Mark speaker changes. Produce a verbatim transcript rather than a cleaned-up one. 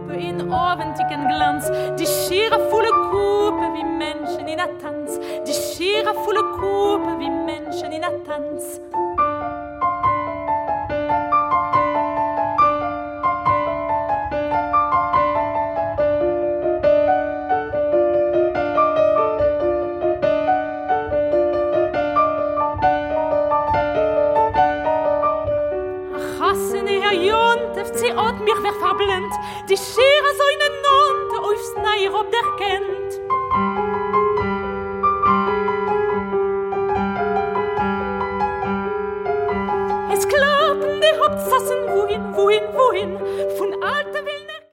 Speaker 1: Kupe in aventigen Glanz, die schiere volle Kupe wie Menschen in der Tanz, die schiere volle Kupe wie Menschen in der Tanz. Sie hat mich wer verblend, die Schere so in den Nonte aufs Neir ob der kennt.